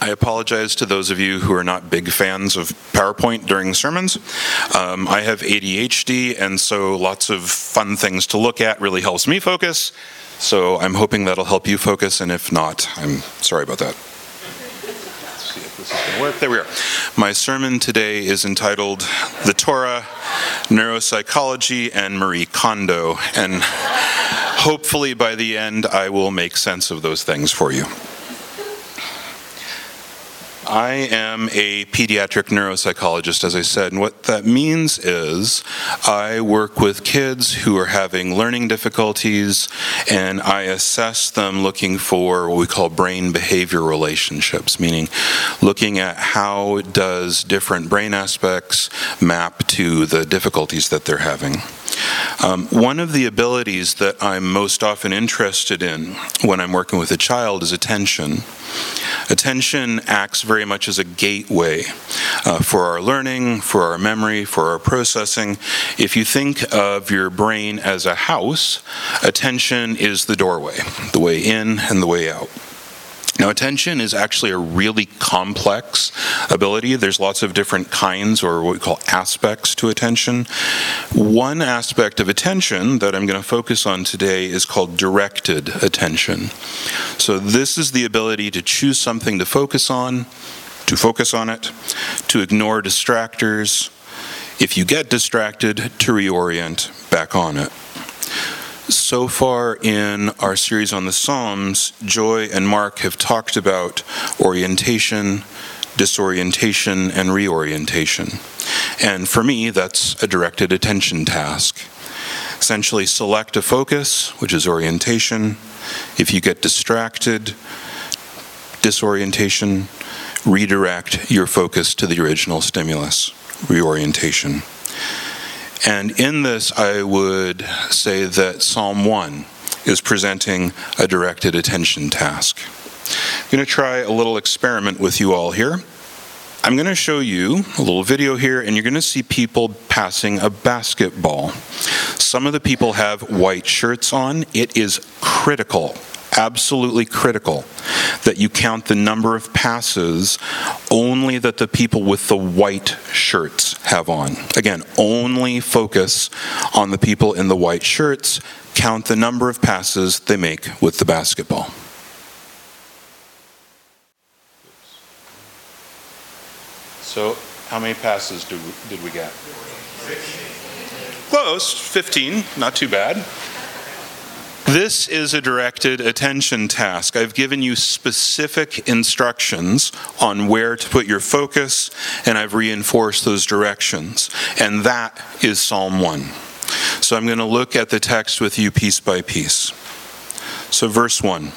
I apologize to those of you who are not big fans of PowerPoint during sermons. I have ADHD, and so lots of fun things to look at really helps me focus. So I'm hoping that'll help you focus, and if not, I'm sorry about that. Let's see if this is going to work. There we are. My sermon today is entitled The Torah, Neuropsychology, and Marie Kondo, and hopefully by the end I will make sense of those things for you. I am a pediatric neuropsychologist, as I said, and what that means is I work with kids who are having learning difficulties, and I assess them looking for what we call brain-behavior relationships, meaning looking at how does different brain aspects map to the difficulties that they're having. One of the abilities that I'm most often interested in when I'm working with a child is attention. Attention acts very much as a gateway for our learning, for our memory, for our processing. If you think of your brain as a house, attention is the doorway, the way in and the way out. Now, attention is actually a really complex ability. There's lots of different kinds, or what we call aspects to attention. One aspect of attention that I'm going to focus on today is called directed attention. So this is the ability to choose something to focus on it, to ignore distractors, if you get distracted, to reorient back on it. So far in our series on the Psalms, Joy and Mark have talked about orientation, disorientation, and reorientation. And for me, that's a directed attention task. Essentially, select a focus, which is orientation. If you get distracted, disorientation, redirect your focus to the original stimulus, reorientation. And in this, I would say that Psalm 1 is presenting a directed attention task. I'm going to try a little experiment with you all here. I'm going to show you a little video here, and you're going to see people passing a basketball. Some of the people have white shirts on. It is critical, absolutely critical, that you count the number of passes only that the people with the white shirts have on. Again, only focus on the people in the white shirts. Count the number of passes they make with the basketball. So, how many passes did we get? Close, 15, not too bad. This is a directed attention task. I've given you specific instructions on where to put your focus, and I've reinforced those directions. And that is Psalm 1. So I'm going to look at the text with you piece by piece. So verse 1.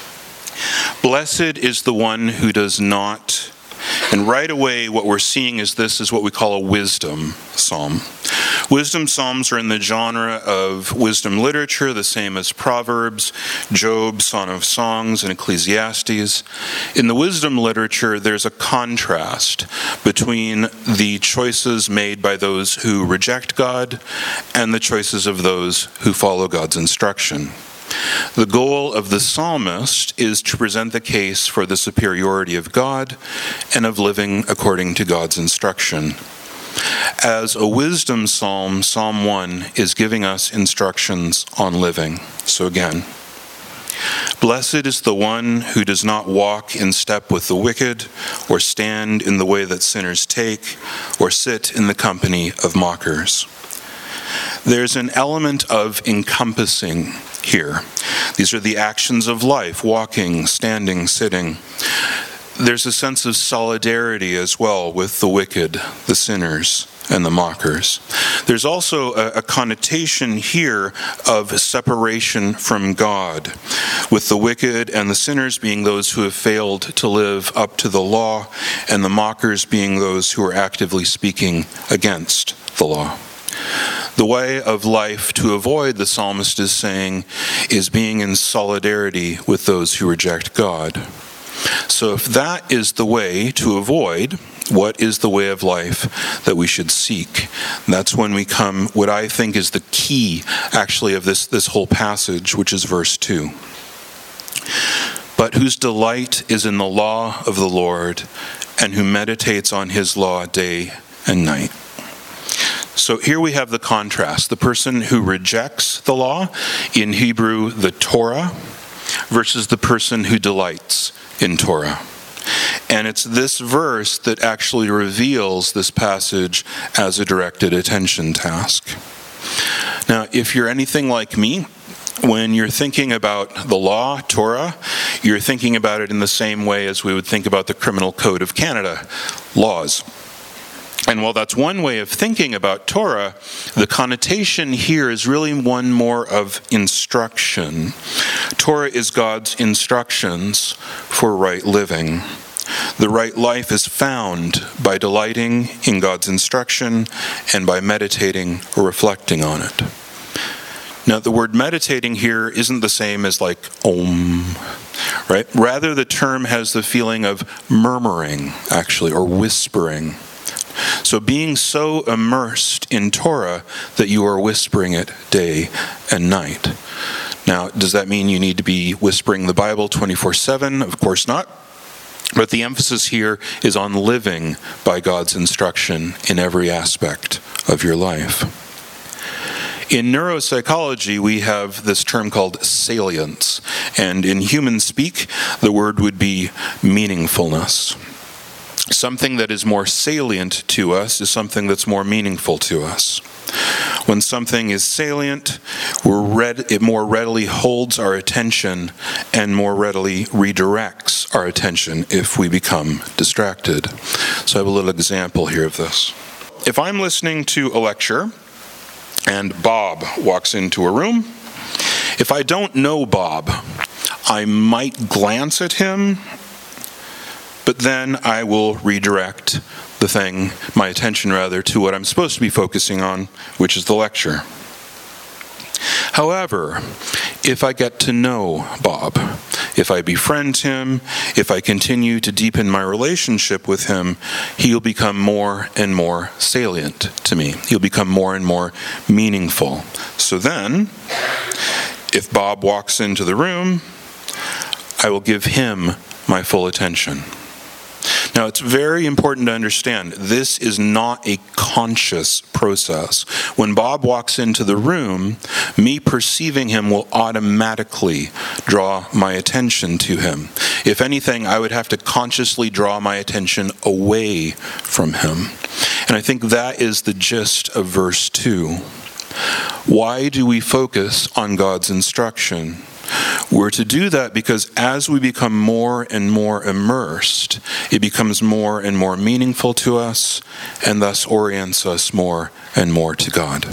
Blessed is the one who does not... And right away, what we're seeing is this is what we call a wisdom psalm. Wisdom psalms are in the genre of wisdom literature, the same as Proverbs, Job, Song of Songs, and Ecclesiastes. In the wisdom literature, there's a contrast between the choices made by those who reject God and the choices of those who follow God's instruction. The goal of the psalmist is to present the case for the superiority of God and of living according to God's instruction. As a wisdom psalm, Psalm 1 is giving us instructions on living. So again, blessed is the one who does not walk in step with the wicked, or stand in the way that sinners take, or sit in the company of mockers. There's an element of encompassing here. These are the actions of life: walking, standing, sitting. There's a sense of solidarity as well with the wicked, the sinners, and the mockers. There's also a connotation here of separation from God, with the wicked and the sinners being those who have failed to live up to the law, and the mockers being those who are actively speaking against the law. The way of life to avoid, the psalmist is saying, is being in solidarity with those who reject God. So if that is the way to avoid, what is the way of life that we should seek? That's when we come, what I think is the key, actually, of this whole passage, which is verse 2. but whose delight is in the law of the Lord, and who meditates on his law day and night. So here we have the contrast. The person who rejects the law, in Hebrew, the Torah, versus the person who delights in Torah. And it's this verse that actually reveals this passage as a directed attention task. Now, if you're anything like me, when you're thinking about the law, Torah, you're thinking about it in the same way as we would think about the Criminal Code of Canada, laws. And while that's one way of thinking about Torah, the connotation here is really one more of instruction. Torah is God's instructions for right living. The right life is found by delighting in God's instruction and by meditating or reflecting on it. Now, the word meditating here isn't the same as like om, right? Rather, the term has the feeling of murmuring, actually, or whispering. So being so immersed in Torah that you are whispering it day and night. Now, does that mean you need to be whispering the Bible 24/7? Of course not. But the emphasis here is on living by God's instruction in every aspect of your life. In neuropsychology, we have this term called salience, and in human speak, the word would be meaningfulness. Something that is more salient to us is something that's more meaningful to us. When something is salient, it more readily holds our attention and more readily redirects our attention if we become distracted. So I have a little example here of this. If I'm listening to a lecture and Bob walks into a room, if I don't know Bob, I might glance at him, but then I will redirect my attention to what I'm supposed to be focusing on, which is the lecture. However, if I get to know Bob, if I befriend him, if I continue to deepen my relationship with him, he'll become more and more salient to me. He'll become more and more meaningful. So then, if Bob walks into the room, I will give him my full attention. Now, it's very important to understand, this is not a conscious process. When Bob walks into the room, me perceiving him will automatically draw my attention to him. If anything, I would have to consciously draw my attention away from him. And I think that is the gist of verse 2. Why do we focus on God's instruction? We're to do that because as we become more and more immersed, it becomes more and more meaningful to us and thus orients us more and more to God.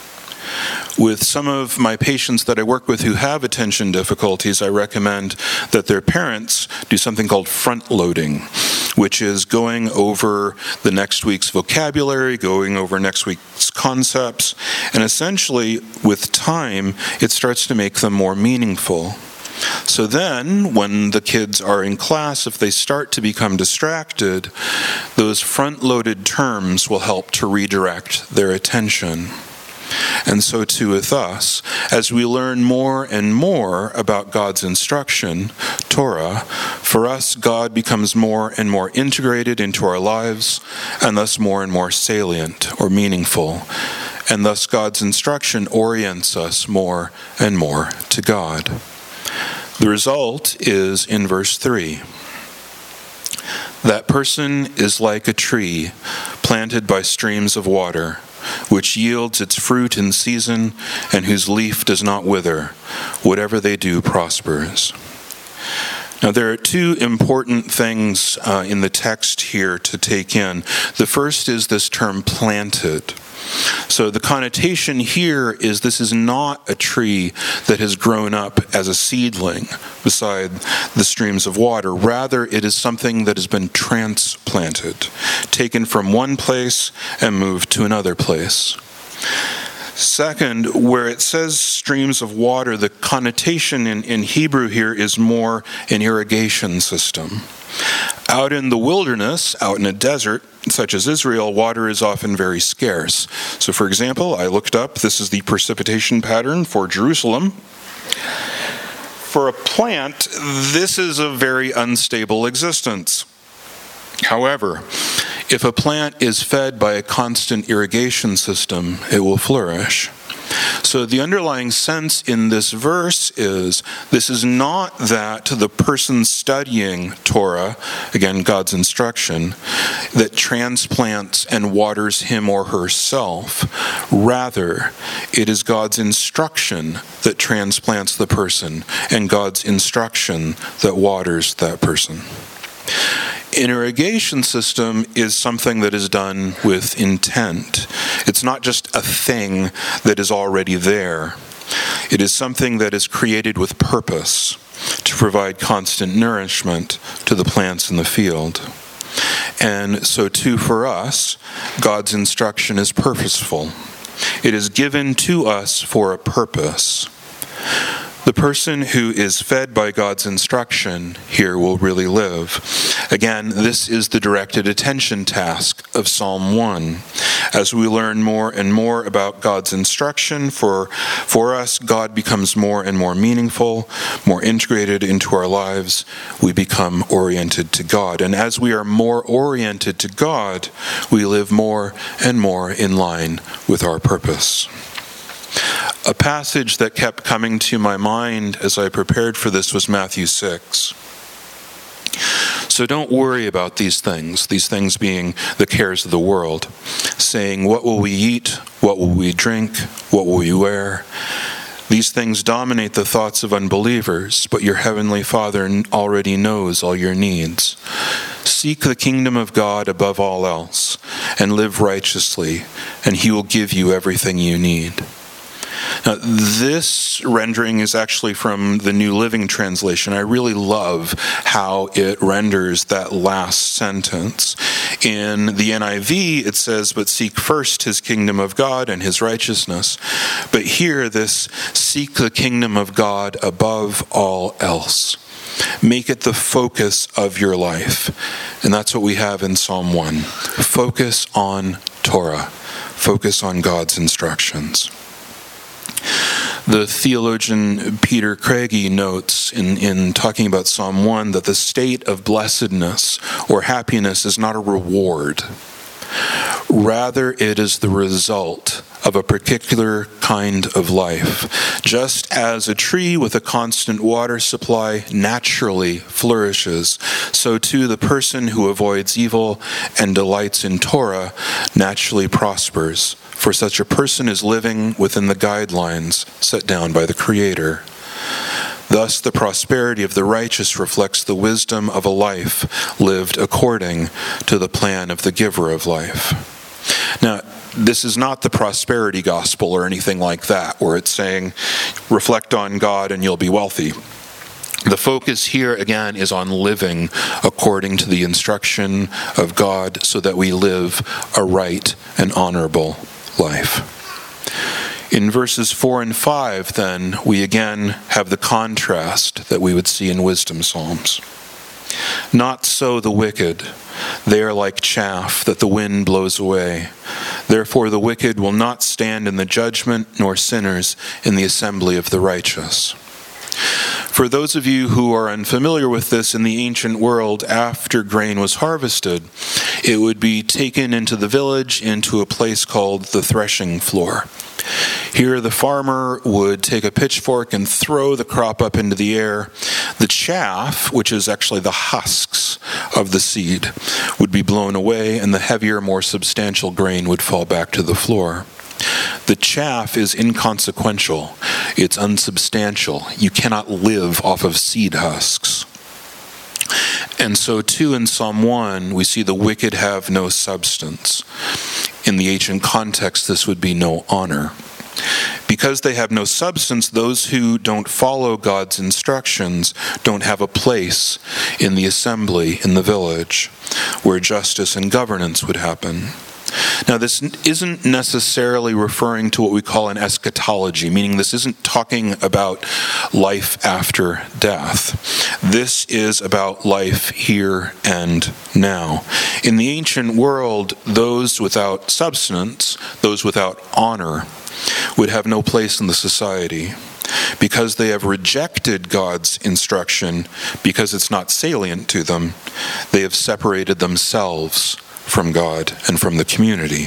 With some of my patients that I work with who have attention difficulties, I recommend that their parents do something called front loading, which is going over the next week's vocabulary, going over next week's concepts, and essentially, with time, it starts to make them more meaningful. So then, when the kids are in class, if they start to become distracted, those front-loaded terms will help to redirect their attention. And so too with us, as we learn more and more about God's instruction, Torah, for us, God becomes more and more integrated into our lives, and thus more and more salient or meaningful. And thus God's instruction orients us more and more to God. The result is in verse 3. That person is like a tree planted by streams of water, which yields its fruit in season, and whose leaf does not wither. Whatever they do prospers. Now, there are two important things in the text here to take in. The first is this term planted. So the connotation here is this is not a tree that has grown up as a seedling beside the streams of water. Rather, it is something that has been transplanted, taken from one place and moved to another place. Second, where it says streams of water, the connotation in Hebrew here is more an irrigation system. Out in the wilderness, out in a desert, such as Israel, water is often very scarce. So for example, I looked up, this is the precipitation pattern for Jerusalem. For a plant, this is a very unstable existence. However, if a plant is fed by a constant irrigation system, it will flourish. So the underlying sense in this verse is, this is not that the person studying Torah, again, God's instruction, that transplants and waters him or herself. Rather, it is God's instruction that transplants the person, and God's instruction that waters that person. An irrigation system is something that is done with intent. It's not just a thing that is already there. It is something that is created with purpose to provide constant nourishment to the plants in the field. And so too for us, God's instruction is purposeful. It is given to us for a purpose. The person who is fed by God's instruction here will really live. Again, this is the directed attention task of Psalm 1. As we learn more and more about God's instruction, for us, God becomes more and more meaningful, more integrated into our lives. We become oriented to God. And as we are more oriented to God, we live more and more in line with our purpose. A passage that kept coming to my mind as I prepared for this was Matthew 6. So don't worry about these things being the cares of the world, saying, what will we eat? What will we drink? What will we wear? These things dominate the thoughts of unbelievers, but your heavenly Father already knows all your needs. Seek the kingdom of God above all else, and live righteously, and he will give you everything you need. Now, this rendering is actually from the New Living Translation. I really love how it renders that last sentence. In the NIV, it says, but seek first his kingdom of God and his righteousness. But here, this seek the kingdom of God above all else. Make it the focus of your life. And that's what we have in Psalm 1. Focus on Torah. Focus on God's instructions. The theologian Peter Craigie notes in talking about Psalm 1 that the state of blessedness or happiness is not a reward. Rather, it is the result of a particular kind of life. Just as a tree with a constant water supply naturally flourishes, so too the person who avoids evil and delights in Torah naturally prospers. For such a person is living within the guidelines set down by the Creator. Thus, the prosperity of the righteous reflects the wisdom of a life lived according to the plan of the giver of life. Now, this is not the prosperity gospel or anything like that, where it's saying, reflect on God and you'll be wealthy. The focus here, again, is on living according to the instruction of God so that we live a right and honorable life. In verses 4 and 5, then, we again have the contrast that we would see in wisdom psalms. Not so the wicked. They are like chaff that the wind blows away. Therefore the wicked will not stand in the judgment, nor sinners in the assembly of the righteous. For those of you who are unfamiliar with this, in the ancient world, after grain was harvested, it would be taken into the village, into a place called the threshing floor. Here the farmer would take a pitchfork and throw the crop up into the air. The chaff, which is actually the husks of the seed, would be blown away, and the heavier, more substantial grain would fall back to the floor. The chaff is inconsequential. It's unsubstantial. You cannot live off of seed husks. And so too in Psalm 1, we see the wicked have no substance. In the ancient context, this would be no honor. Because they have no substance, those who don't follow God's instructions don't have a place in the assembly, in the village, where justice and governance would happen. Now, this isn't necessarily referring to what we call an eschatology, meaning this isn't talking about life after death. This is about life here and now. In the ancient world, those without substance, those without honor, would have no place in the society. Because they have rejected God's instruction, because it's not salient to them, they have separated themselves from God and from the community.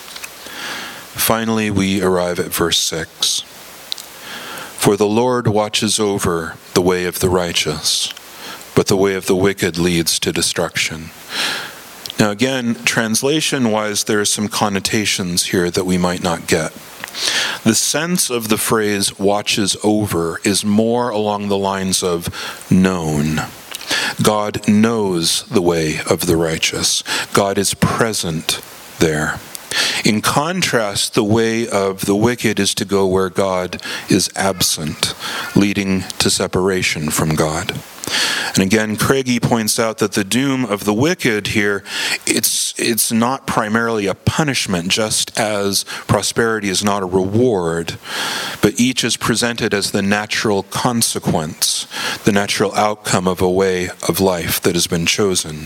Finally, we arrive at verse 6. For the Lord watches over the way of the righteous, but the way of the wicked leads to destruction. Now again, translation-wise, there are some connotations here that we might not get. The sense of the phrase watches over is more along the lines of known. God knows the way of the righteous. God is present there. In contrast, the way of the wicked is to go where God is absent, leading to separation from God. And again, Craigie points out that the doom of the wicked here, it's not primarily a punishment, just as prosperity is not a reward, but each is presented as the natural consequence, the natural outcome of a way of life that has been chosen.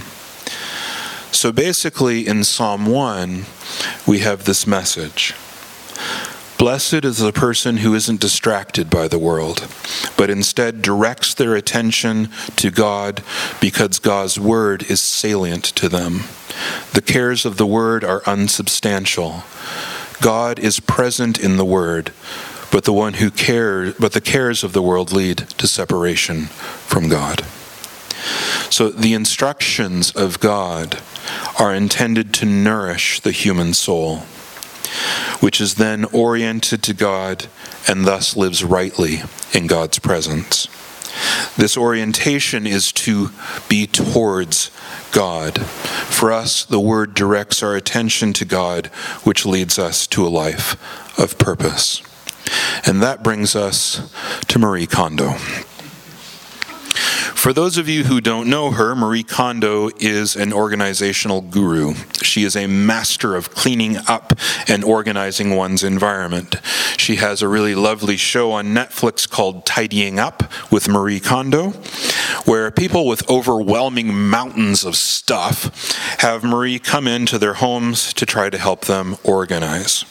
So basically, in Psalm 1, we have this message. Blessed is the person who isn't distracted by the world, but instead directs their attention to God because God's word is salient to them. The cares of the word are unsubstantial. God is present in the word, but the cares of the world lead to separation from God. So the instructions of God are intended to nourish the human soul, which is then oriented to God and thus lives rightly in God's presence. This orientation is to be towards God. For us, the word directs our attention to God, which leads us to a life of purpose. And that brings us to Marie Kondo. For those of you who don't know her, Marie Kondo is an organizational guru. She is a master of cleaning up and organizing one's environment. She has a really lovely show on Netflix called Tidying Up with Marie Kondo, where people with overwhelming mountains of stuff have Marie come into their homes to try to help them organize.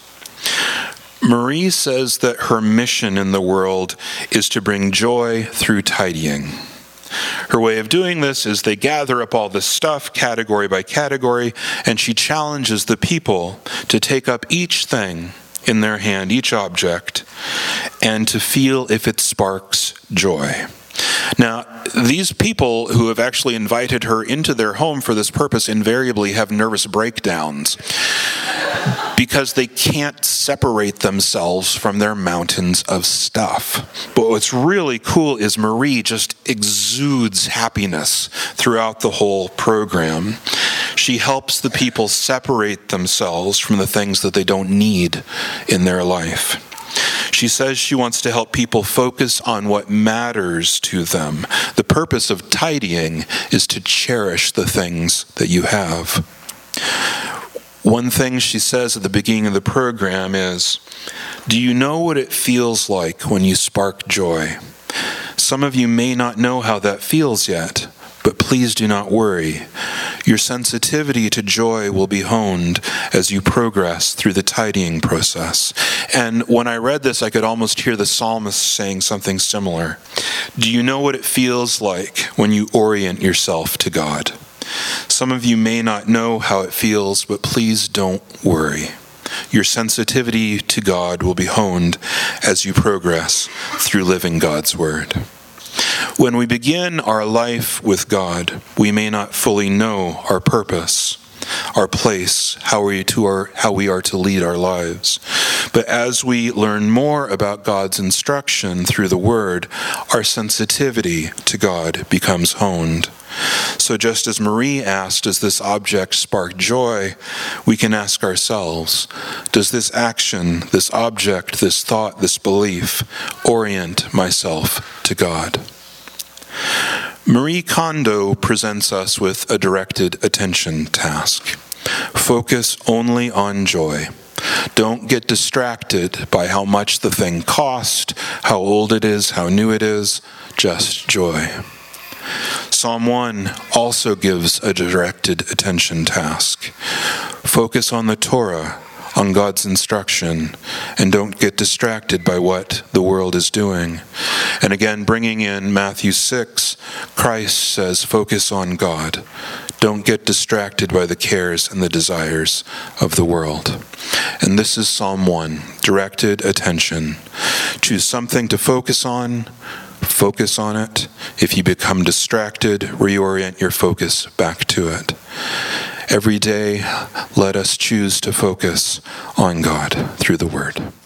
Marie says that her mission in the world is to bring joy through tidying. Her way of doing this is they gather up all this stuff, category by category, and she challenges the people to take up each thing in their hand, each object, and to feel if it sparks joy. Now, these people who have actually invited her into their home for this purpose invariably have nervous breakdowns because they can't separate themselves from their mountains of stuff. But what's really cool is Marie just exudes happiness throughout the whole program. She helps the people separate themselves from the things that they don't need in their life. She says she wants to help people focus on what matters to them. The purpose of tidying is to cherish the things that you have. One thing she says at the beginning of the program is, do you know what it feels like when you spark joy? Some of you may not know how that feels yet, but please do not worry. Your sensitivity to joy will be honed as you progress through the tidying process. And when I read this, I could almost hear the psalmist saying something similar. Do you know what it feels like when you orient yourself to God? Some of you may not know how it feels, but please don't worry. Your sensitivity to God will be honed as you progress through living God's word. When we begin our life with God, we may not fully know our purpose, our place, how we are to lead our lives. But as we learn more about God's instruction through the Word, our sensitivity to God becomes honed. So just as Marie asked, does this object spark joy? We can ask ourselves, does this action, this object, this thought, this belief orient myself to God? Marie Kondo presents us with a directed attention task. Focus only on joy. Don't get distracted by how much the thing cost, how old it is, how new it is. Just joy. Psalm 1 also gives a directed attention task. Focus on the Torah, on God's instruction and don't get distracted by what the world is doing. And again, bringing in Matthew 6, Christ says, focus on God. Don't get distracted by the cares and the desires of the world. And this is Psalm 1, directed attention. Choose something to focus on it. If you become distracted, reorient your focus back to it. Every day, let us choose to focus on God through the Word.